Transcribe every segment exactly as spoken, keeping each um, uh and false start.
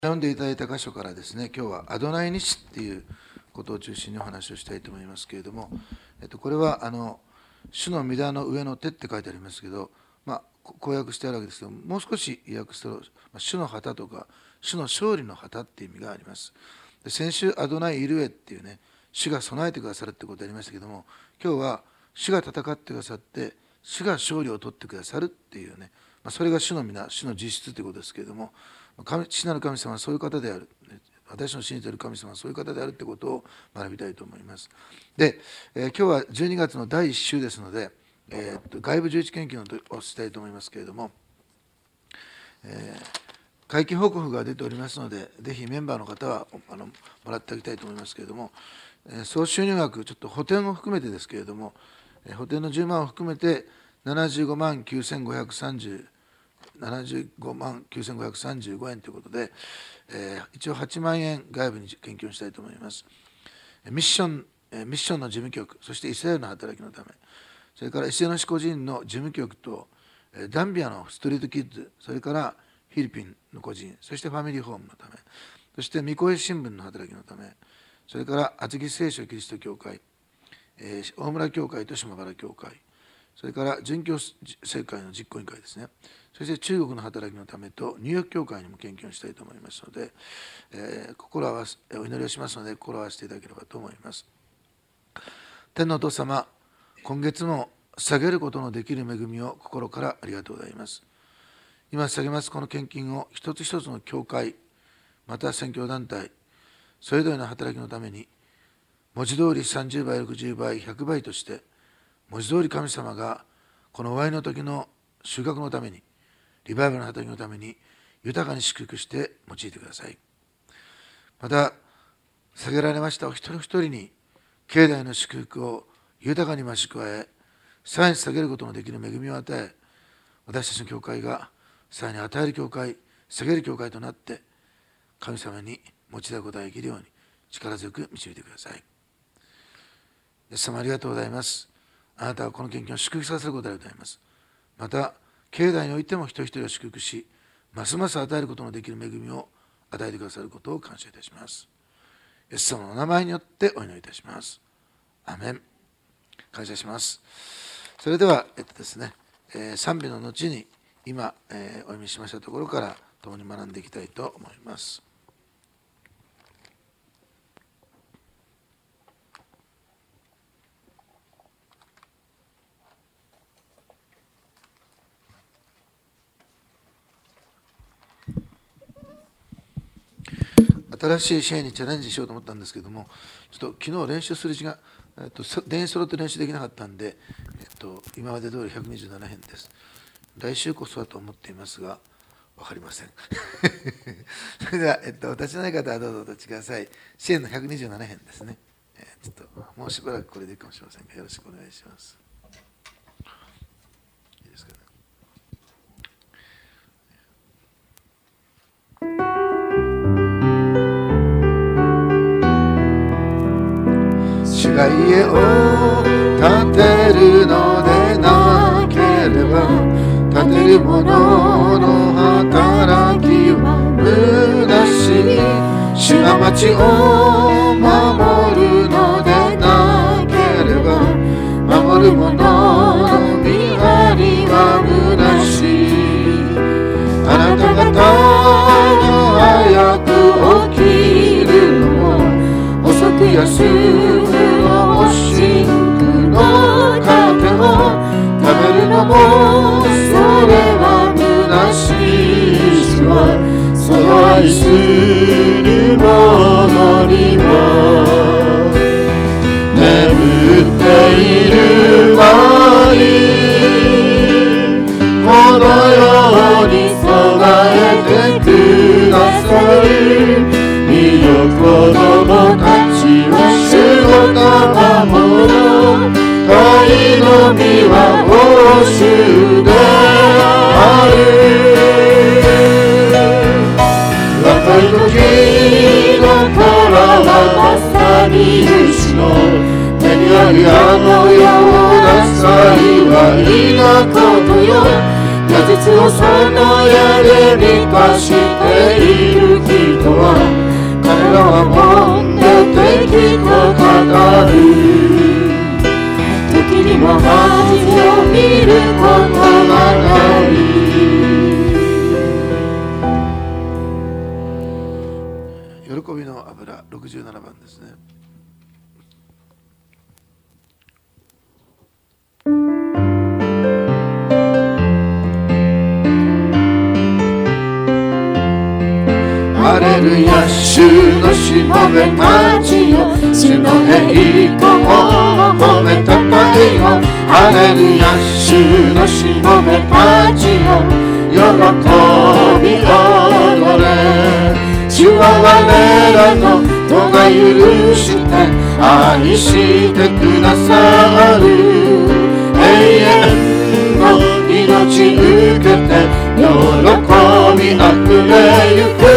読んでいただいた箇所からですね、今日はアドナイ日っていうことを中心にお話をしたいと思いますけれども、えっと、これはあの主の御座の上の手って書いてありますけど、まあ、公約してあるわけですけど、もう少し訳すと、主の旗とか、主の勝利の旗っていう意味があります。で先週、アドナイイルエっていうね、主が備えてくださるってことがありましたけども、今日は主が戦ってくださって、主が勝利を取ってくださるっていうね、まあ、それが主の皆、主の実質ということですけれども、神父なる神様はそういう方である。私の信じている神様はそういう方であるということを学びたいと思います。で、えー、今日はじゅうにがつのだいいっ週ですので、えー、っと外部じゅういち研究をしたいと思いますけれども、えー、会期報告が出ておりますので、ぜひメンバーの方はあのもらってあげたいと思いますけれども、えー、総収入額、ちょっと補填を含めてですけれども、えー、補填のじゅうまんを含めてななじゅうごまんきゅうせんごひゃくさんじゅうななじゅうごまんきゅうせんごひゃくさんじゅうごえんということで、えー、一応はちまんえん外部に献金をしたいと思います。ミッション、ミッションの事務局、そしてイスラエルの働きのため、それからイスラエルの個人の事務局と、ダンビアのストリートキッズ、それからフィリピンの個人、そしてファミリーホームのため、そして御声新聞の働きのため、それから厚木聖書キリスト教会、えー、大村教会と島原教会、それから殉教聖会の実行委員会ですね。そして中国の働きのためとニューヨーク教会にも献金をしたいと思いますので、えー、心合わせお祈りをしますので心を合わせていただければと思います。天のお父様、今月も下げることのできる恵みを心からありがとうございます。今下げますこの献金を一つ一つの教会、また宣教団体、それぞれの働きのために文字通りさんじゅうばい、ろくじゅうばい、ひゃくばいとして文字通り神様がこの終わりの時の収穫のために、リバイバルの働きのために豊かに祝福して用いてください。また、下げられましたお一人一人に、境内の祝福を豊かに増し加え、さらに下げることのできる恵みを与え、私たちの教会がさらに与える教会、下げる教会となって、神様に持ち出ることができるように力強く導いてください。イエス様ありがとうございます。あなたはこの献金を祝福させることでございます。また、境内においても一人一人を祝福し、ますます与えることのできる恵みを与えてくださることを感謝いたします。イエス様の名前によってお祈りいたします。アメン。感謝します。それでは、えっとですね、えー、賛美の後に今、えー、お読みしましたところから共に学んでいきたいと思います。新しい支援にチャレンジしようと思ったんですけども、ちょっと昨日練習する時間、えっと、電子揃って練習できなかったんで、えっと、今まで通りひゃくにじゅうななへんです。来週こそはと思っていますが、分かりません。それでは、えっと、お立ちのない方はどうぞお立ちください。支援のひゃくにじゅうななへんですね。えー、ちょっともうしばらくこれでいいかもしれませんが、よろしくお願いします。いいですかね。主が家を建てるのでなければ、建てる者の働きは虚しい。主が町を守るのでなければ、守る者の見張りは虚しい。あなた方が早く起きるのも遅く休むおしんの糧を食べるのもそれは虚しい。主はその愛する者には眠っている間にこのように備えてくださる。見よ子供たちは主の賜物、愛の実は報酬である。若い時の子らはまさに主の目にあるあのような幸いなことよ。 現実をその矢で満たしている人は、彼らは本音的と語る。時にも恥を見ることがない。 喜びの油ろくじゅうななばんですね。 ハレルヤ、主のしもべたちよ、主の栄光を褒めたたえよ。ハレルヤ、主のしもべたちよ、喜び踊れ。主は我らの咎許して愛してくださる。永遠の命受けて喜びあふれゆく。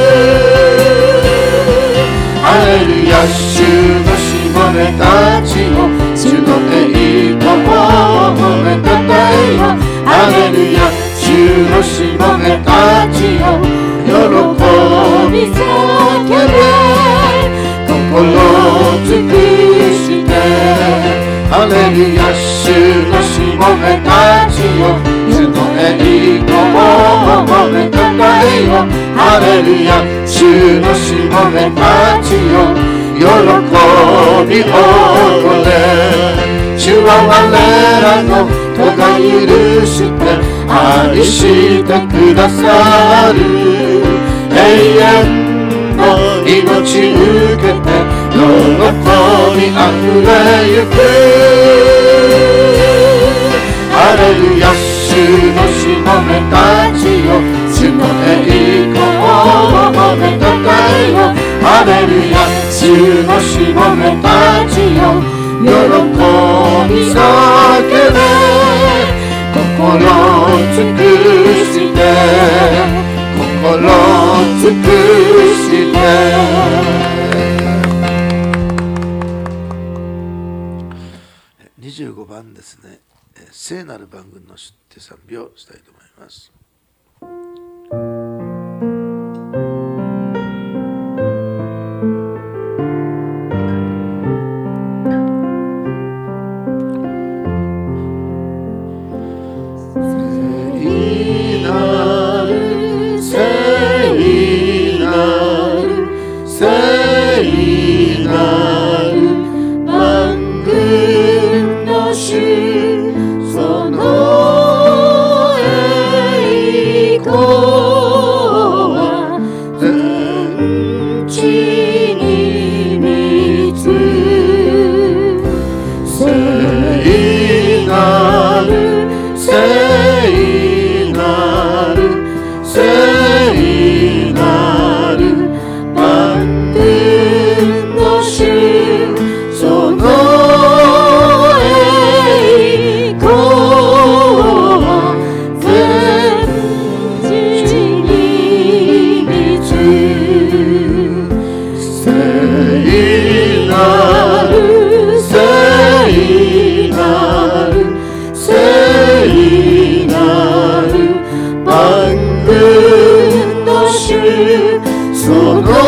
ハレルヤ、主のしもべたちよ、主の栄光を褒めたたえよ。ハレルヤ、主のしもべたちよ、喜び叫べ、心尽くして。ハレルヤ、主のしもべたちよ、主の栄光を褒めたたえよ。ハレルヤ、主のしもべたちよ、喜び踊れ。主は我らの咎許して愛してくださる。永遠の命受けて喜びあふれゆく。ハレルヤ、主のしもべたちよ、主の栄光を褒めたたえよ。ハレルヤ、主のしもべたちよ、喜び叫べ、心尽くして、心尽くして。 にじゅうごばんですね。聖なる万軍の主って賛美をしたいと思います。 聖なる、聖なる、聖なる万軍の主、その栄光は全地に満つ。聖なる、聖なる、聖なる万軍の主、その栄光は全地に満つ。聖なる、聖なる、聖なる万軍の主、その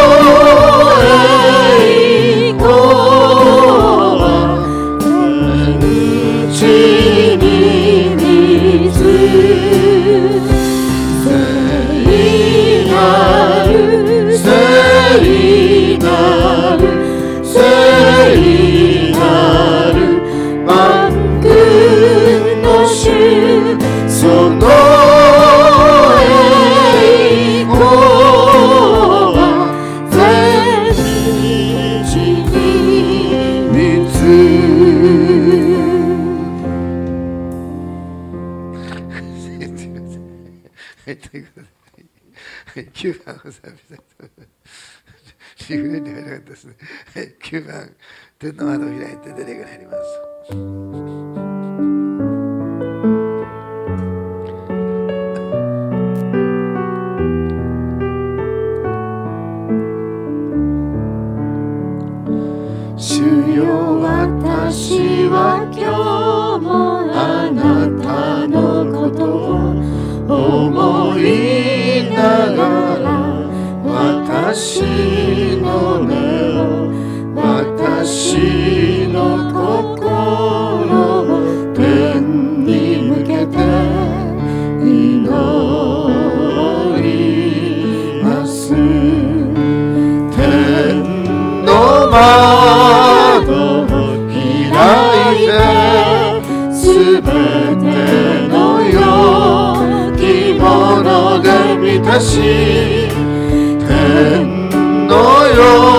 栄光は全地に満つ。聖なる、聖なる、聖なる万軍の主、その栄光は全地に満つ。 はい、ということで、きゅうばんを賛美したいと思います。リフレに入らなかったですね。きゅうばん、天の窓を開いて出てくらいります。 主よ、私は今日もあなたのことを私の目を私の心を天に向けて祈ります天の窓を開いてすべてのよきもので満たし天の喜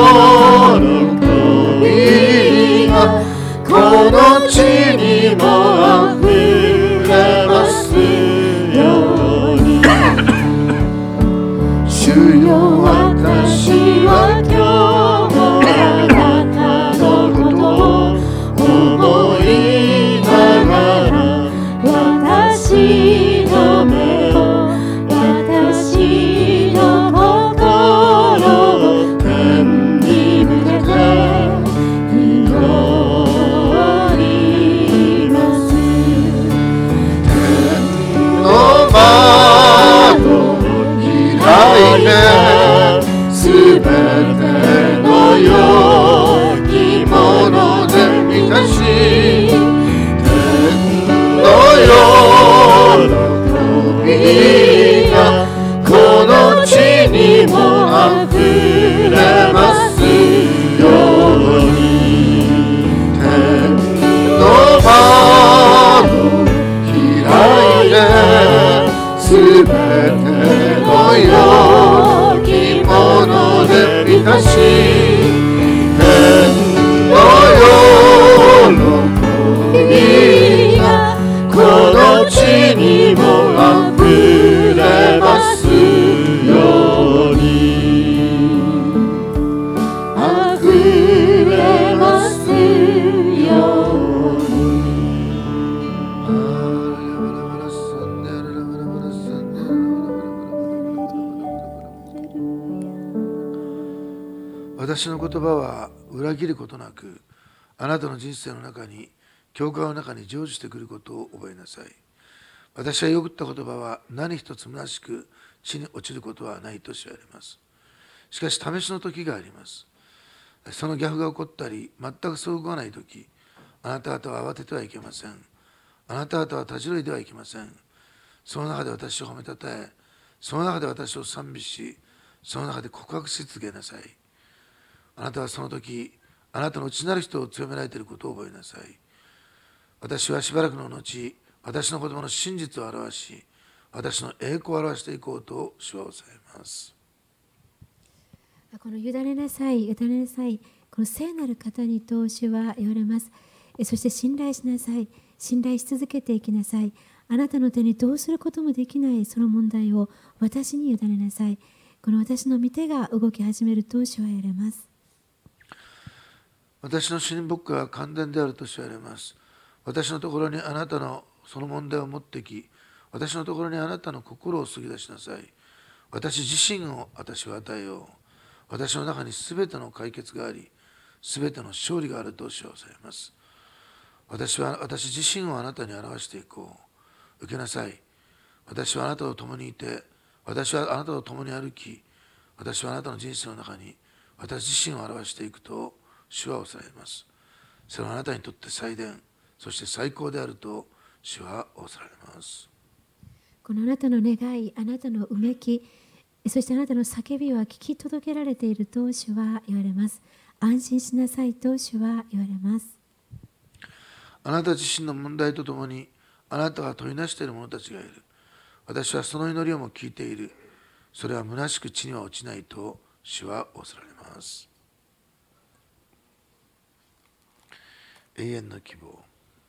びがこの地にもあふれますように主よ私は今日もあなたのことを思いながら私の目を私の心を天に向けて祈ります天の窓を開いてすべての良きもので満たし天の喜びがこの地にもあふれますように天の窓開いてすべての良きもので満たし天の喜びがこの地にもあふれますようにあふれますように私の言葉は裏切ることなくあなたの人生の中に教会の中に成就してくることを覚えなさい。私がよく言った言葉は何一つ虚しく地に落ちることはないと知られます。しかし試しの時があります。その逆が起こったり全くそう動かない時、あなた方は慌ててはいけません。あなた方は立ち退いてはいけません。その中で私を褒めたたえ、その中で私を賛美し、その中で告白し続けなさい。あなたはその時、あなたの内なる人を強められていることを覚えなさい。私はしばらくの後、私の言葉の真実を表し、私の栄光を表していこうと主は抑えます。 この委ねなさい、委ねなさい、この聖なる方にと主は言われます。そして信頼しなさい、信頼し続けていきなさい。あなたの手にどうすることもできないその問題を私に委ねなさい。この私の御手が動き始めると主は言われます。 私の親睦が完全であると主は言われます。私のところにあなたのその問題を持ってき、私のところにあなたの心を過ぎ出しなさい。私自身を私は与えよう。私の中にすべての解決があり、すべての勝利があると主はされます。私は私自身をあなたに表していこう。受けなさい。私はあなたと共にいて、私はあなたと共に歩き、私はあなたの人生の中に私自身を表していくと主はおされます。それはあなたにとって最善、そして最高であると主はおされます。 このあなたの願い、あなたのうめき、そしてあなたの叫びは聞き届けられていると主は言われます。安心しなさいと主は言われます。 あなた自身の問題とともにあなたが問いなしている者たちがいる。私はその祈りをも聞いている。それは虚しく地には落ちないと主は仰せられます。永遠の希望。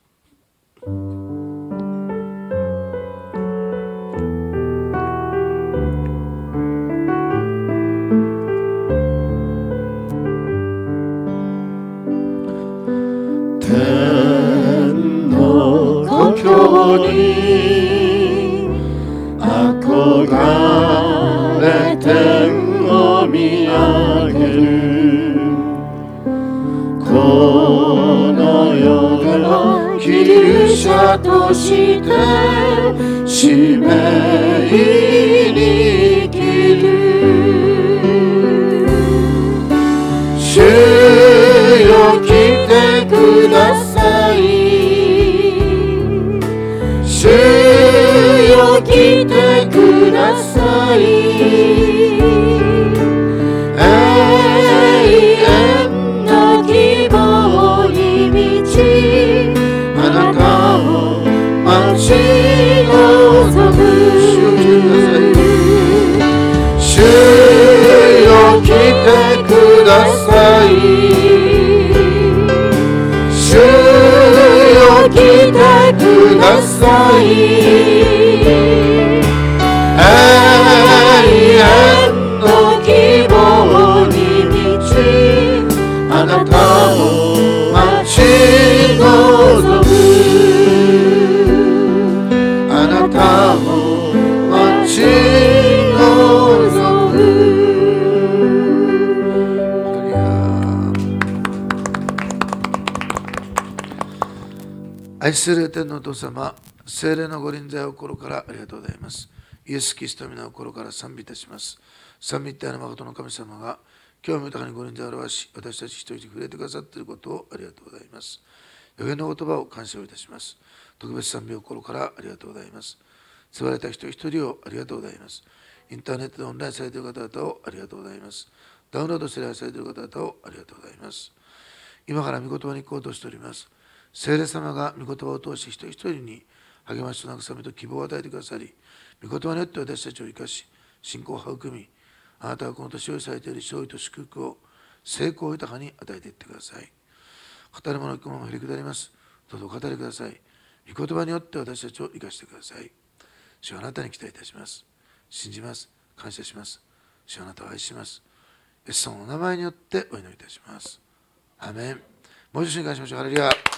天の故郷に憧れ天を見上げる。この世では寄留者として使命に生きる。 来てください。永遠の希望に満ち、あなたを待ち望む。あなたを待ち望む。 愛する天のお父様、聖霊のご臨在を心からありがとうございます。イエス・キリストの皆を心から賛美いたします。賛美ってあの誠の神様が今日も豊かにご臨在を表し、私たち一人に触れてくださっていることをありがとうございます。予言の言葉を感謝をいたします。特別賛美を心からありがとうございます。救われた人一人をありがとうございます。インターネットでオンラインされている方々をありがとうございます。ダウンロードして礼拝されている方々をありがとうございます。今から御言葉に行こうとしております。聖霊様が御言葉を通して一人一人に励ましと慰めと希望を与えてくださり、御言葉によって私たちを生かし、信仰を育み、あなたがこの年用意されている勝利と祝福を成功豊かに与えていってください。語るものの雲も振り下ります。どうぞお語りください。御言葉によって私たちを生かしてください。主はあなたに期待いたします。信じます。感謝します。主はあなたを愛します。イエス様のお名前によってお祈りいたします。アーメン。もう一度に感謝しましょう。ハレルヤ。